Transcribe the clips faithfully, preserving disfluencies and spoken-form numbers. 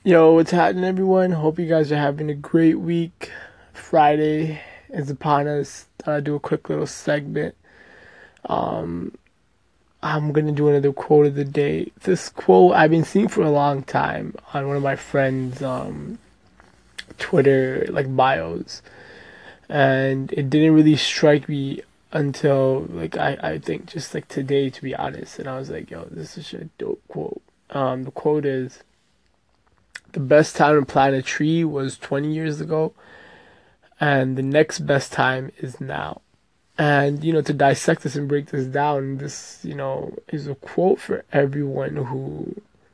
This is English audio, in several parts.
Yo, what's happening, everyone? Hope you guys are having a great week. Friday is upon us. Thought I'd do a quick little segment. Um, I'm gonna do another quote of the day. This quote I've been seeing for a long time on one of my friends' um, Twitter like bios, and it didn't really strike me until like I I think just like today, to be honest. And I was like, yo, this is a dope quote. Um, the quote is, the best time to plant a tree was twenty years ago, and the next best time is now. And, you know, to dissect this and break this down, this, you know, is a quote for everyone who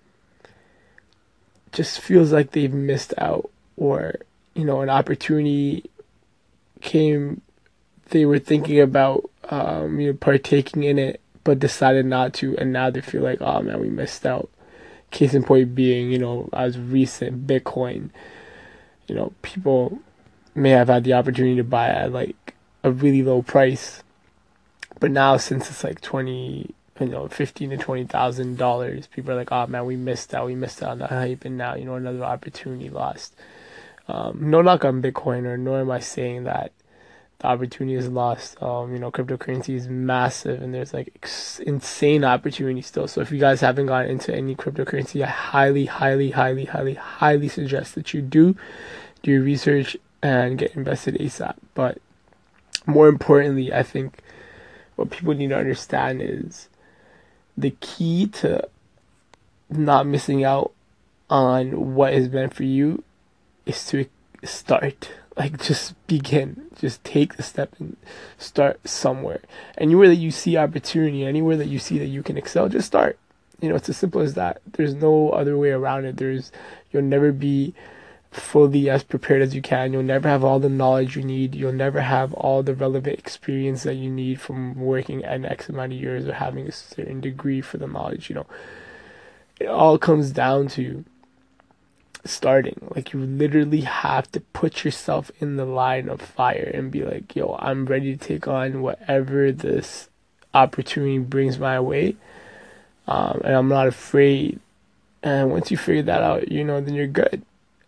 just feels like they've missed out, or, you know, an opportunity came, they were thinking about, um, you know, partaking in it, but decided not to, and now they feel like, oh man, we missed out. Case in point being, you know, as recent Bitcoin, you know, people may have had the opportunity to buy at like a really low price, but now since it's like twenty, you know, fifteen to twenty thousand dollars, people are like, oh man, we missed out, we missed out on the hype, and now, you know, another opportunity lost. Um, no knock on Bitcoin, or nor am I saying that the opportunity is lost. Um, you know, cryptocurrency is massive, and there's like ex- insane opportunity still. So if you guys haven't gotten into any cryptocurrency, I highly, highly, highly, highly, highly suggest that you do do your research and get invested ASAP. But more importantly, I think what people need to understand is the key to not missing out on what is meant for you is to start. Like, just begin. Just take the step and start somewhere. Anywhere that you see opportunity, anywhere that you see that you can excel, just start. You know, it's as simple as that. There's no other way around it. There's, you'll never be fully as prepared as you can. You'll never have all the knowledge you need. You'll never have all the relevant experience that you need from working an X amount of years or having a certain degree for the knowledge. You know, it all comes down to starting. Like, you literally have to put yourself in the line of fire and be like, yo, I'm ready to take on whatever this opportunity brings my way. Um, and I'm not afraid. And once you figure that out, you know, then you're good.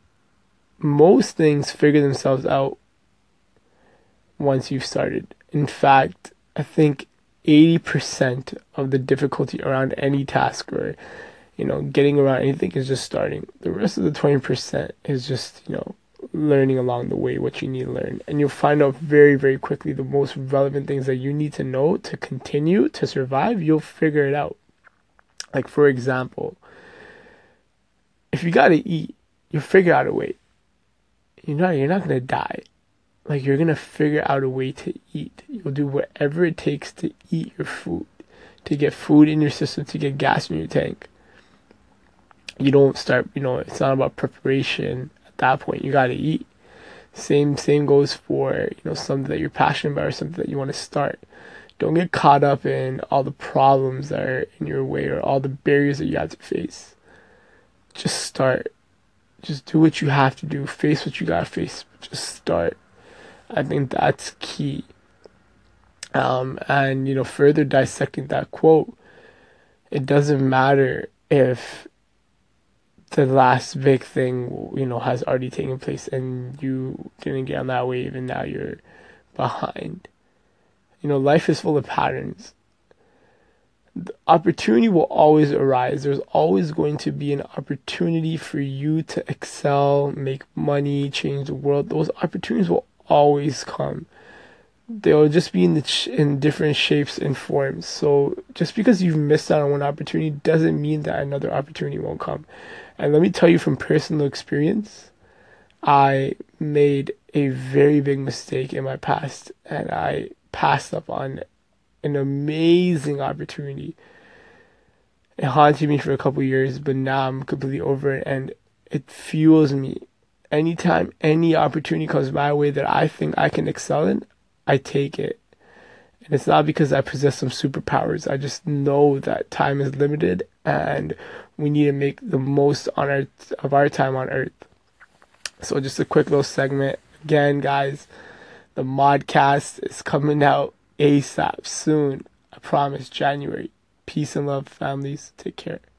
Most things figure themselves out once you've started. In fact, I think eighty percent of the difficulty around any task, or, you know, getting around anything, is just starting. The rest of the twenty percent is just, you know, learning along the way what you need to learn. And you'll find out very, very quickly the most relevant things that you need to know to continue to survive. You'll figure it out. Like, for example, if you gotta eat, you'll figure out a way. You're not you're not gonna die. Like, you're gonna figure out a way to eat. You'll do whatever it takes to eat your food, to get food in your system, to get gas in your tank. You don't start, you know, it's not about preparation at that point. You gotta eat. Same same goes for, you know, something that you're passionate about or something that you want to start. Don't get caught up in all the problems that are in your way or all the barriers that you have to face. Just start. Just do what you have to do. Face what you gotta face. Just start. I think that's key. Um, and, you know, further dissecting that quote, it doesn't matter if the last big thing, you know, has already taken place and you didn't get on that wave and now you're behind. You know, life is full of patterns. The opportunity will always arise. There's always going to be an opportunity for you to excel, make money, change the world. Those opportunities will always come. They'll just be in the ch- in different shapes and forms. So just because you've missed out on one opportunity doesn't mean that another opportunity won't come. And let me tell you from personal experience, I made a very big mistake in my past, and I passed up on an amazing opportunity. It haunted me for a couple years, but now I'm completely over it, and it fuels me. Anytime any opportunity comes my way that I think I can excel in, I take it. And it's not because I possess some superpowers. I just know that time is limited and we need to make the most on our, of our time on Earth. So just a quick little segment. Again, guys, the Modcast is coming out ASAP soon. I promise, January. Peace and love, families. Take care.